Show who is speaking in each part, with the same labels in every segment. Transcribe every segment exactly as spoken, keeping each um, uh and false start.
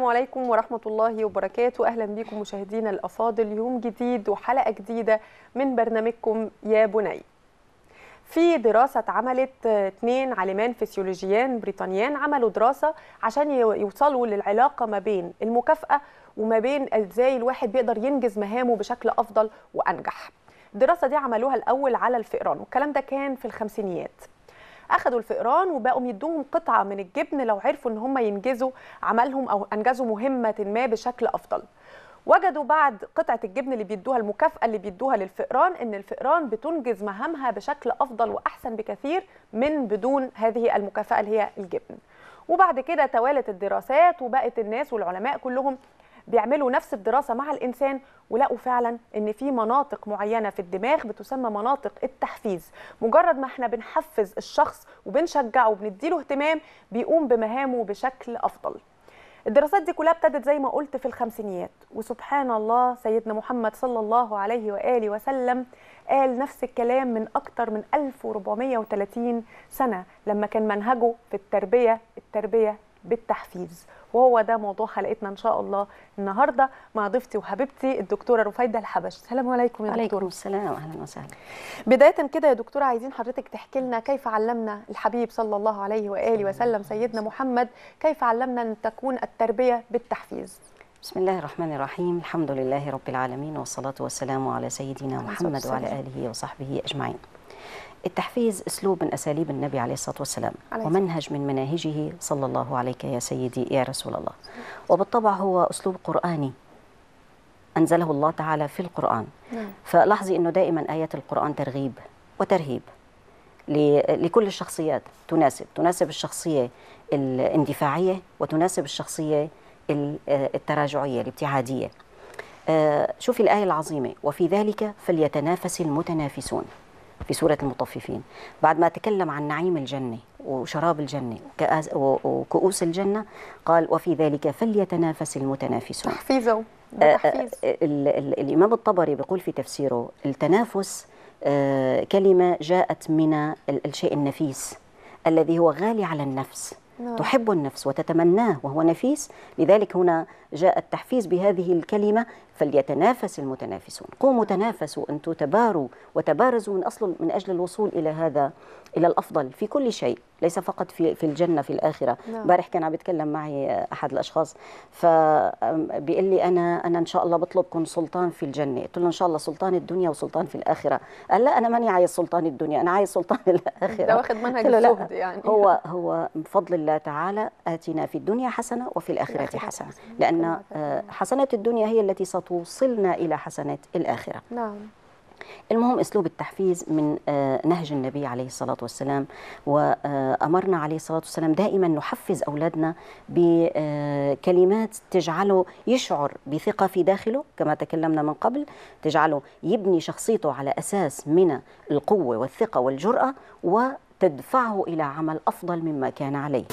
Speaker 1: السلام عليكم ورحمة الله وبركاته. أهلا بكم مشاهدينا الأفاضل، يوم جديد وحلقة جديدة من برنامجكم يا بني. في دراسة اتعملت، اثنين عالمان فسيولوجيان بريطانيان عملوا دراسة عشان يوصلوا للعلاقة ما بين المكافأة وما بين ازاي الواحد بيقدر ينجز مهامه بشكل أفضل وأنجح. الدراسة دي عملوها الأول على الفئران، والكلام ده كان في الخمسينيات. أخذوا الفئران وبقوا يدوهم قطعة من الجبن لو عرفوا إن هم ينجزوا عملهم أو أنجزوا مهمة ما بشكل أفضل. وجدوا بعد قطعة الجبن اللي بيدوها، المكافأة اللي بيدوها للفئران، إن الفئران بتنجز مهامها بشكل أفضل وأحسن بكثير من بدون هذه المكافأة اللي هي الجبن. وبعد كده توالت الدراسات وبقت الناس والعلماء كلهم بيعملوا نفس الدراسة مع الإنسان، ولقوا فعلا إن في مناطق معينة في الدماغ بتسمى مناطق التحفيز. مجرد ما احنا بنحفز الشخص وبنشجعه وبنديله اهتمام بيقوم بمهامه بشكل أفضل. الدراسات دي كلها ابتدت زي ما قلت في الخمسينيات، وسبحان الله سيدنا محمد صلى الله عليه وآله وسلم قال نفس الكلام من أكتر من ألف وأربعمائة وثلاثين سنة لما كان منهجه في التربية التربية بالتحفيز. وهو ده موضوع حلقتنا إن شاء الله النهاردة مع ضيفتي وحبيبتي الدكتورة رفيدة الحبش. السلام عليكم يا دكتورة.
Speaker 2: وعليكم السلام، أهلا وسهلا.
Speaker 1: بداية كده يا دكتورة عايزين حضرتك تحكي لنا كيف علمنا الحبيب صلى الله عليه وآله وسلم سيدنا محمد، كيف علمنا أن تكون التربية بالتحفيز.
Speaker 2: بسم الله الرحمن الرحيم، الحمد لله رب العالمين، والصلاة والسلام على سيدنا محمد وعلى آله وصحبه أجمعين. التحفيز أسلوب من أساليب النبي عليه الصلاة والسلام، ومنهج من مناهجه صلى الله عليك يا سيدي يا رسول الله. وبالطبع هو أسلوب قرآني أنزله الله تعالى في القرآن. فلاحظي أنه دائما آيات القرآن ترغيب وترهيب لكل الشخصيات، تناسب تناسب الشخصية الاندفاعية وتناسب الشخصية التراجعية الابتعادية. شوفي الآية العظيمة، وفي ذلك فليتنافس المتنافسون في سورة المطففين. بعد ما تكلم عن نعيم الجنة وشراب الجنة وكؤوس الجنة قال وفي ذلك فليتنافس المتنافسون.
Speaker 1: تحفيزه تحفيز.
Speaker 2: الإمام الطبري بيقول في تفسيره التنافس كلمة جاءت من الشيء النفيس الذي هو غالي على النفس، نعم. تحب النفس وتتمناه وهو نفيس، لذلك هنا جاء التحفيز بهذه الكلمة فليتنافس المتنافسون. قوموا تنافسوا، أنتم تباروا وتبارزوا من أصل من أجل الوصول إلى هذا، إلى الأفضل في كل شيء، ليس فقط في في الجنة في الآخرة. امبارح كان عم بيتكلم معي أحد الأشخاص فبيقول لي أنا أنا إن شاء الله بطلبكم سلطان في الجنة. قلت له إن شاء الله سلطان الدنيا وسلطان في الآخرة. قال لا أنا ماني عايز سلطان الدنيا، أنا عايز سلطان الآخرة.
Speaker 1: ده واخد منهج الزهد يعني.
Speaker 2: هو هو بفضل الله تعالى آتنا في الدنيا حسنة وفي الآخرة حسنة، لأن حسنات الدنيا هي التي ستوصلنا إلى حسنات الآخرة.
Speaker 1: نعم.
Speaker 2: المهم أسلوب التحفيز من نهج النبي عليه الصلاة والسلام، وأمرنا عليه الصلاة والسلام دائما نحفز أولادنا بكلمات تجعله يشعر بثقة في داخله كما تكلمنا من قبل، تجعله يبني شخصيته على أساس من القوة والثقة والجرأة، وتدفعه إلى عمل أفضل مما كان عليه.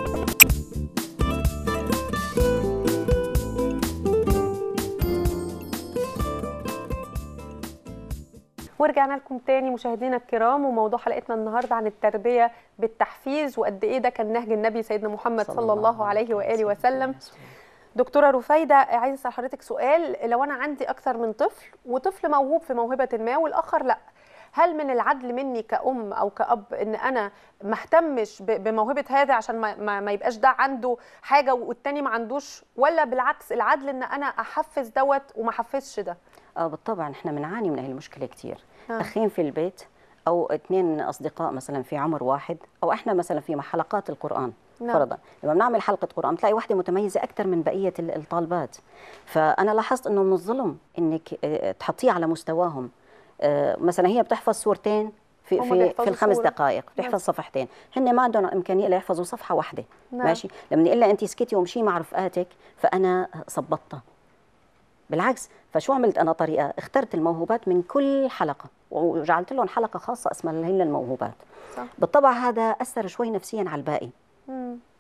Speaker 1: ورجعنا لكم تاني مشاهدينا الكرام، وموضوع حلقتنا النهارده عن التربيه بالتحفيز وقد ايه ده كان نهج النبي سيدنا محمد صلى الله عليه واله وسلم. دكتوره رفيده عايزه اسال حضرتك سؤال، لو انا عندي اكثر من طفل وطفل موهوب في موهبه ما والاخر لا، هل من العدل مني كأم او كأب ان انا ما اهتمش بموهبه هذا عشان ما, ما يبقاش ده عنده حاجه والتاني ما عندوش، ولا بالعكس العدل ان انا احفز دوت وما احفزش ده؟
Speaker 2: اه بالطبع احنا بنعاني من هذه المشكله كثير. آه. اخين في البيت او اثنين اصدقاء مثلا في عمر واحد، او احنا مثلا في حلقات القران. نعم. فرضا لما بنعمل حلقه قران بتلاقي واحده متميزه اكثر من بقيه الطالبات، فانا لاحظت انه من الظلم انك تحطيه على مستواهم. مثلا هي بتحفظ سورتين في في في الخمس سورة. دقائق بتحفظ نعم. صفحتين، هن ما عندهم امكانيه ليحفظوا صفحه واحده. نعم. ماشي، لما نقول لها انت اسكتي ومشي مع رفقاتك فانا صبطتها. بالعكس، فشو عملت أنا طريقة؟ اخترت الموهوبات من كل حلقة وجعلت لهم حلقة خاصة اسمها هن الموهوبات. صح. بالطبع هذا أثر شوي نفسيا على الباقي. مم.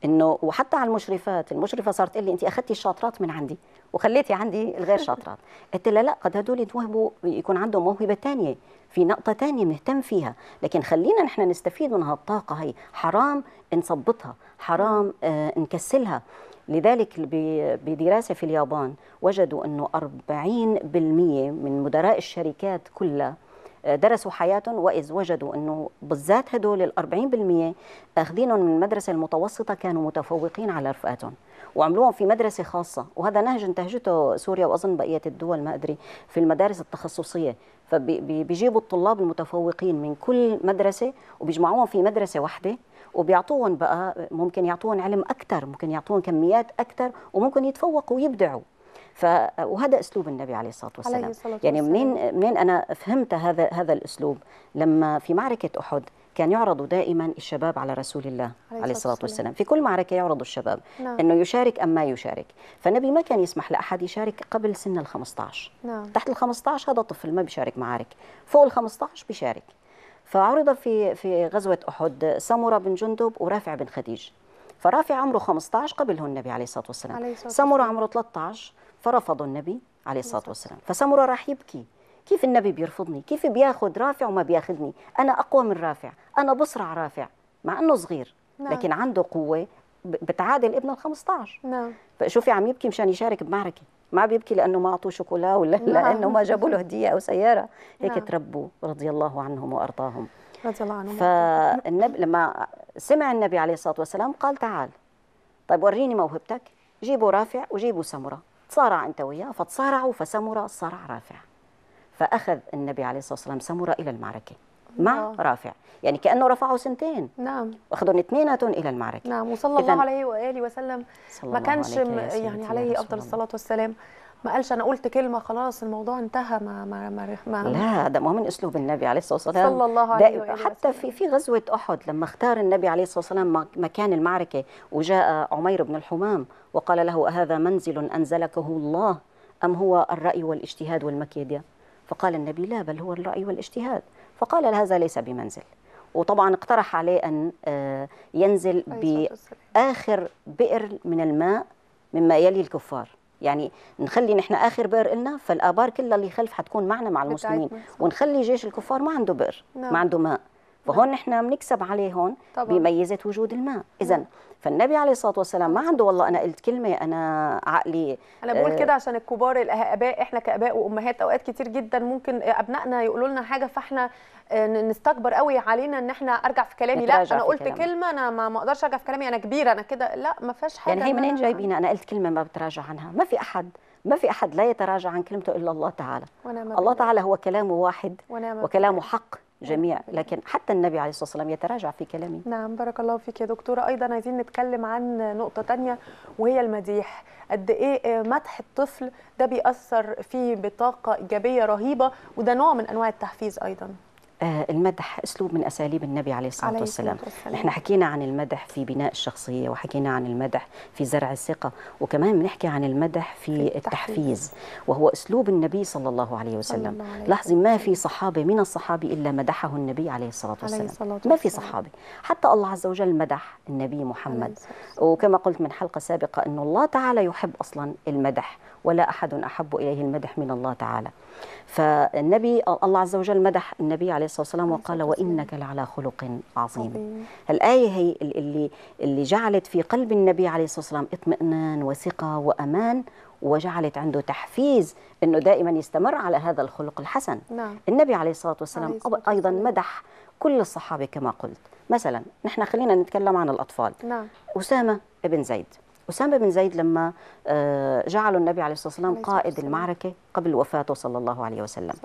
Speaker 2: انه وحتى على المشرفات، المشرفه صارت تقول لي انت اخذتي الشاطرات من عندي وخليتي عندي الغير شاطرات. قلت لها لا، قد هدول يتوهبوا يكون عندهم موهبه ثانيه، في نقطه ثانيه بنهتم فيها، لكن خلينا نحن نستفيد من هالطاقه هي، حرام نثبطها، حرام آه نكسلها. لذلك بدراسه في اليابان وجدوا انه أربعين بالمئة من مدراء الشركات كلها درسوا حياتهم، وإذ وجدوا أنه بالذات هدول ال أربعين بالمئة أخذينهم من المدرسة المتوسطة كانوا متفوقين على رفقاتهم وعملوهم في مدرسة خاصة، وهذا نهج انتهجته سوريا وأظن بقية الدول ما أدري في المدارس التخصصية. فبيجيبوا الطلاب المتفوقين من كل مدرسة وبيجمعوهم في مدرسة واحدة وبيعطوهم بقى، ممكن يعطوهم علم أكثر، ممكن يعطوهم كميات أكثر، وممكن يتفوقوا ويبدعوا. ف وهذا اسلوب النبي عليه الصلاه والسلام. عليه الصلاة يعني منين منين انا فهمت هذا هذا الاسلوب؟ لما في معركه احد كان يعرض دائما الشباب على رسول الله عليه الصلاه والسلام، في كل معركه يعرض الشباب نعم. انه يشارك ام ما يشارك، فالنبي ما كان يسمح لاحد يشارك قبل سن ال خمسة عشر نعم. تحت ال خمسة عشر هذا طفل ما بيشارك معارك، فوق ال خمسة عشر بيشارك. فعرض في في غزوه احد سمره بن جندب ورافع بن خديج، فرافع عمره خمسة عشر قبله النبي عليه الصلاه والسلام، سمره عمره ثلاثة عشر فرفضوا النبي عليه الصلاة والسلام. فسمرة راح يبكي، كيف النبي بيرفضني؟ كيف بياخذ رافع وما بياخذني؟ أنا أقوى من رافع، أنا بصرع رافع مع أنه صغير نعم. لكن عنده قوة بتعادل ابن ال خمسة عشر نعم. فشوفي عم يبكي مشان يشارك بمعركة، ما بيبكي لأنه ما أعطوه شوكولا ولا نعم. لأنه ما جابوا له هدية أو سيارة، هيك نعم. تربوا رضي الله عنهم وأرضاهم. رضي الله عنهم. فالنبي لما سمع النبي عليه الصلاة والسلام قال تعال، طيب وريني موهبتك، جيبوا رافع وجيبوا سمرة، تصارع أنت وياه، فتصارعوا فسمرة صارع رافع، فأخذ النبي عليه الصلاة والسلام سمرة إلى المعركة مع الله. رافع، يعني كأنه رفعوا سنتين نعم، وأخذهم اثنيناتهم إلى المعركة
Speaker 1: نعم. وصلى الله عليه وآله وسلم ما كانش يعني عليه أفضل الصلاة والسلام ما قالش أنا قلت كلمة خلاص الموضوع انتهى، ما ما ما, ما
Speaker 2: لا، ده ما من أسلوب النبي عليه الصلاة والسلام
Speaker 1: صلى الله عليه وآله
Speaker 2: حتى في في غزوة أحد لما اختار النبي عليه الصلاة والسلام مكان المعركة، وجاء عمير بن الحمام وقال له أهذا منزل أنزلكه الله أم هو الرأي والاجتهاد والمكيدة؟ فقال النبي لا، بل هو الرأي والاجتهاد. فقال هذا ليس بمنزل، وطبعا اقترح عليه أن ينزل بآخر بئر من الماء مما يلي الكفار، يعني نخلي نحن آخر بئر إلنا، فالآبار كلها اللي خلف حتكون معنا مع المسلمين، ونخلي جيش الكفار ما عنده بئر نعم. ما عنده ماء، فهون نحن بنكسب عليه هون بميزة وجود الماء. إذن فالنبي عليه الصلاة والسلام ما عنده والله أنا قلت كلمة أنا عقلي،
Speaker 1: أنا بقول كده عشان الكبار الآباء، إحنا كآباء وأمهات أوقات كتير جدا ممكن أبنائنا يقولوا لنا حاجة فإحنا نستكبر قوي علينا ان احنا ارجع في كلامي، لا انا قلت كلامي. كلمه انا ما اقدرش ارجع في كلامي، انا كبيره انا كده، لا ما فيهاش حاجه.
Speaker 2: يعني هي منين جايبينها انا قلت كلمه ما بتراجع عنها؟ ما في احد ما في احد لا يتراجع عن كلمته الا الله تعالى. الله تعالى هو كلامه واحد وكلامه حق جميع، لكن حتى النبي عليه الصلاه والسلام يتراجع في كلامه.
Speaker 1: نعم بارك الله فيك يا دكتوره. ايضا عايزين نتكلم عن نقطه ثانيه وهي المديح، قد ايه مدح الطفل ده بيأثر فيه بطاقه ايجابيه رهيبه، وده نوع من انواع التحفيز ايضا.
Speaker 2: المدح اسلوب من اساليب النبي عليه الصلاه والسلام. نحن حكينا عن المدح في بناء الشخصيه، وحكينا عن المدح في زرع الثقه، وكمان بنحكي عن المدح في, في التحفيز، وهو اسلوب النبي صلى الله عليه وسلم. لاحظي ما في صحابه من الصحابه الا مدحه النبي عليه الصلاه والسلام، ما في صحابه. حتى الله عز وجل مدح النبي محمد، وكما قلت من حلقه سابقه انه الله تعالى يحب اصلا المدح، ولا احد احب اليه المدح من الله تعالى. فالنبي الله عز وجل مدح النبي عليه الصلاة والسلام وقال وإنك لعلى خلق عظيم. الآية هي اللي اللي جعلت في قلب النبي عليه الصلاة والسلام اطمئنان وثقة وأمان، وجعلت عنده تحفيز أنه دائما يستمر على هذا الخلق الحسن. نعم. النبي عليه الصلاة والسلام أيضا مدح كل الصحابة كما قلت. مثلا نحن خلينا نتكلم عن الأطفال. نعم. أسامة بن زيد أسامة بن زيد لما جعلوا النبي عليه الصلاة والسلام قائد المعركة قبل وفاته صلى الله عليه وسلم،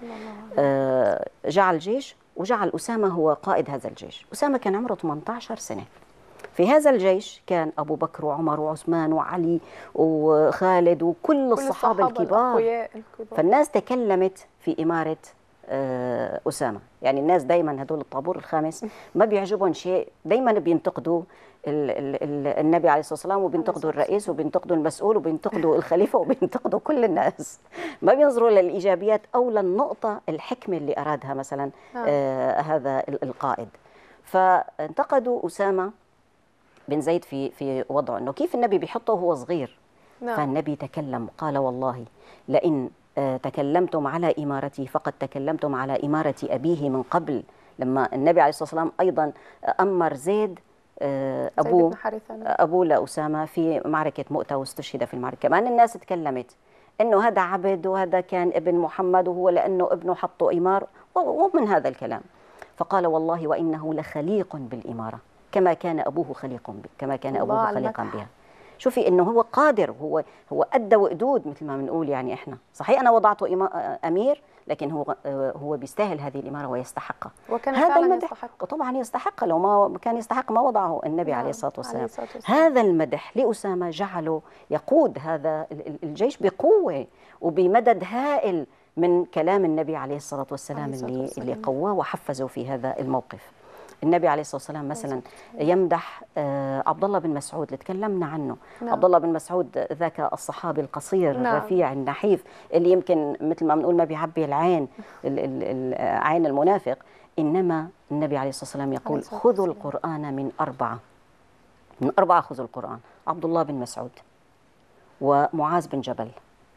Speaker 2: جعل جيش وجعل أسامة هو قائد هذا الجيش. أسامة كان عمره ثمانية عشر سنة. في هذا الجيش كان أبو بكر وعمر وعثمان وعلي وخالد وكل الصحابة الكبار، فالناس تكلمت في إمارة أسامة. يعني الناس دايما هدول الطابور الخامس ما بيعجبهم شيء، دايما بينتقدوا النبي عليه الصلاة والسلام، وبينتقدوا الرئيس وبينتقدوا المسؤول وبينتقدوا الخليفة وبينتقدوا كل الناس، ما بينظروا للإيجابيات أو للنقطة الحكمة اللي أرادها مثلا آه هذا القائد. فانتقدوا أسامة بن زيد في في وضعه انه كيف النبي بيحطه وهو صغير. نعم. فالنبي تكلم قال والله لئن تكلمتم على إمارتي فقد تكلمتم على إمارة أبيه من قبل. لما النبي عليه الصلاة والسلام أيضا أمر زيد أبوه أبوه لأسامة في معركة مؤتة واستشهد في المعركة، كمان الناس تكلمت إنه هذا عبد وهذا كان ابن محمد وهو لأنه ابنه حطه إمار ومن هذا الكلام. فقال والله وإنه لخليق بالإمارة كما كان أبوه خليق كما كان أبوه خليقا بها. شوفي انه هو قادر، هو هو ادى وقدود مثل ما بنقول. يعني احنا صحيح انا وضعته امير لكن هو هو بيستاهل هذه الاماره ويستحقها.
Speaker 1: وكان فعلا يستحق.
Speaker 2: طبعا يستحق، لو ما كان يستحق ما وضعه النبي عليه الصلاه والسلام. هذا المدح لاسامه جعله يقود هذا الجيش بقوه وبمدد هائل من كلام النبي عليه الصلاه والسلام اللي اللي قواه وحفزه في هذا الموقف. النبي عليه الصلاه والسلام مثلا يمدح عبد الله بن مسعود اللي تكلمنا عنه. نعم. عبد الله بن مسعود ذاك الصحابي القصير. نعم. الرفيع النحيف اللي يمكن مثل ما بنقول ما بيعبي العين عين المنافق، انما النبي عليه الصلاه والسلام يقول خذوا القران من اربعه من اربعه خذوا القران: عبد الله بن مسعود ومعاذ بن جبل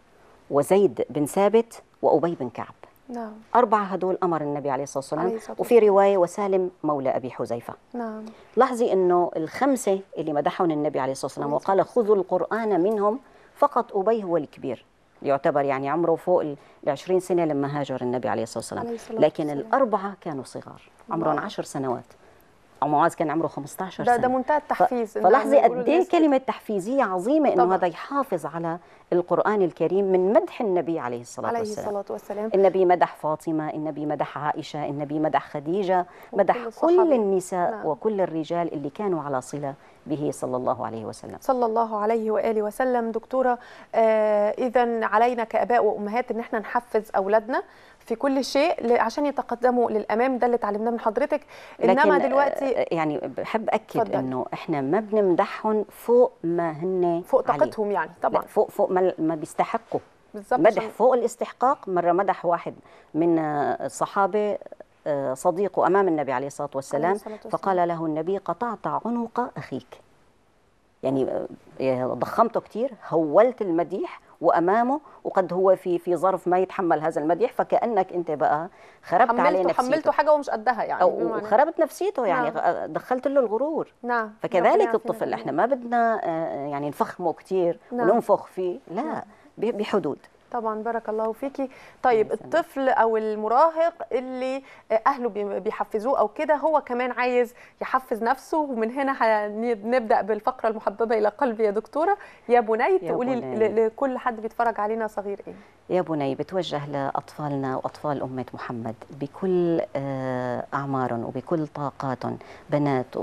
Speaker 2: وزيد بن ثابت وابي بن كعب. نعم. أربعة هدول أمر النبي عليه الصلاة والسلام، وفي رواية وسالم مولى أبي حذيفة. نعم. لاحظي أنه الخمسة اللي مدحهم النبي عليه الصلاة والسلام وقال خذوا القرآن منهم فقط أبي هو الكبير، يعتبر يعني عمره فوق العشرين سنة لما هاجر النبي عليه الصلاة والسلام، لكن الأربعة كانوا صغار عمرهم عشر سنوات. معاذ كان عمره خمسة عشر سنة.
Speaker 1: ده, ده منتهى التحفيز.
Speaker 2: فلاحظي قد ايه كلمة تحفيزية عظيمة انه هذا يحافظ على القرآن الكريم من مدح النبي عليه الصلاة
Speaker 1: عليه
Speaker 2: والسلام.
Speaker 1: الصلاة والسلام.
Speaker 2: النبي مدح فاطمة، النبي مدح عائشة، النبي مدح خديجة، مدح كل النساء. نعم. وكل الرجال اللي كانوا على صلة به صلى الله عليه وسلم.
Speaker 1: صلى الله عليه وآله وسلم. دكتورة، آه إذا علينا كآباء وأمهات إن احنا نحفز أولادنا في كل شيء عشان يتقدموا للأمام، ده اللي اتعلمناه من حضرتك. إنما دلوقتي
Speaker 2: يعني بحب أكد فضل. إنه إحنا ما بنمدحهم فوق ما هن
Speaker 1: فوق طاقتهم، يعني طبعا
Speaker 2: فوق فوق ما, ما بيستحقوا. مدح فوق الاستحقاق. مرة مدح واحد من الصحابة صديقه أمام النبي عليه الصلاة والسلام، فقال له النبي قطعت عنق أخيك. يعني ضخمته كتير، هولت المديح وامامه، وقد هو في في ظرف ما يتحمل هذا المديح، فكانك انت بقى خربت عليه نفسيته،
Speaker 1: حملته حاجه ومش قدها يعني،
Speaker 2: او خربت نفسيته يعني. نعم. دخلت له الغرور.
Speaker 1: نعم.
Speaker 2: فكذلك الطفل احنا ما بدنا يعني نفخمه كتير. نعم. وننفخ فيه، لا. نعم. بحدود.
Speaker 1: طبعا بارك الله فيكي. طيب الطفل او المراهق اللي اهله بيحفزوه او كده، هو كمان عايز يحفز نفسه، ومن هنا هنبدا بالفقره المحببه الى قلبي يا دكتوره. يا بني، تقولي لكل حد بيتفرج علينا صغير ايه؟
Speaker 2: يا بني بتوجه لاطفالنا واطفال امه محمد بكل اعمارهم وبكل طاقاتهم، بنات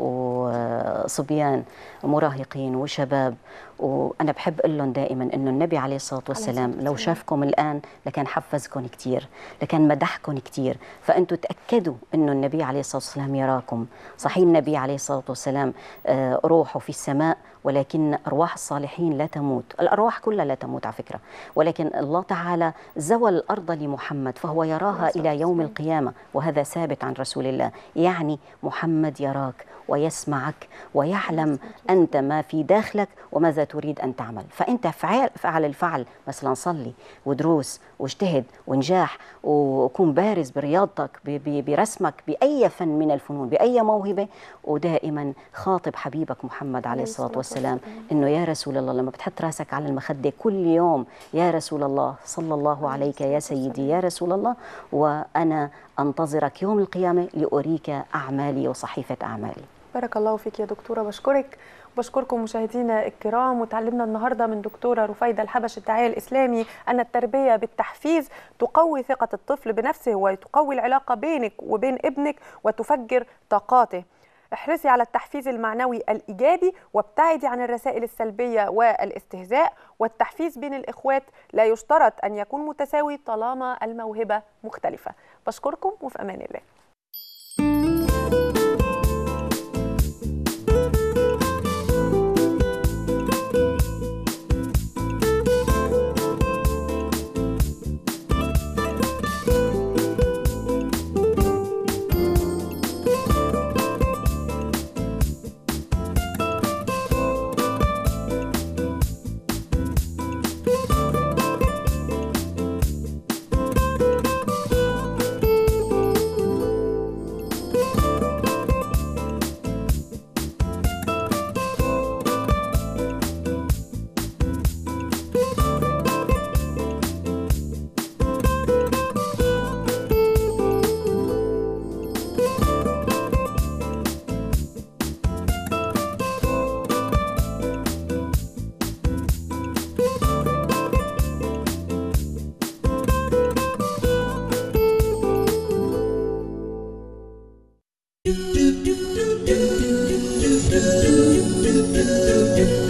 Speaker 2: وصبيان ومراهقين وشباب. وانا بحب اقول لهم دائما انه النبي عليه الصلاه والسلام لو شافكم الان لكان حفزكم كثير، لكان مدحكم كثير. فانتم تاكدوا انه النبي عليه الصلاه والسلام يراكم. صحيح النبي عليه الصلاه والسلام روحه في السماء، ولكن ارواح الصالحين لا تموت. الارواح كلها لا تموت على فكره، ولكن الله تعالى زوى الارض لمحمد فهو يراها الى يوم القيامه، وهذا ثابت عن رسول الله. يعني محمد يراك ويسمعك ويعلم انت ما في داخلك وماذا تريد ان تعمل. فانت فعل فعل الفعل، مثلا صلي ودروس واجتهد ونجاح، وكون بارز برياضتك برسمك باي فن من الفنون باي موهبه، ودائما خاطب حبيبك محمد عليه الصلاه والسلام انه يا رسول الله، لما بتحط راسك على المخده كل يوم يا رسول الله صلى الله عليك يا سيدي يا رسول الله، وانا انتظرك يوم القيامه لاريك اعمالي وصحيفه اعمالي.
Speaker 1: بارك الله فيك يا دكتوره. بشكرك وبشكركم مشاهدينا الكرام. وتعلمنا النهارده من دكتوره رفيده الحبش الداعيه الاسلامي ان التربيه بالتحفيز تقوي ثقه الطفل بنفسه وتقوي العلاقه بينك وبين ابنك وتفجر طاقاته. احرصي على التحفيز المعنوي الإيجابي وابتعدي عن الرسائل السلبية والاستهزاء. والتحفيز بين الإخوات لا يشترط أن يكون متساوي طالما الموهبة مختلفة. بشكركم وفي أمان الله.
Speaker 3: into it.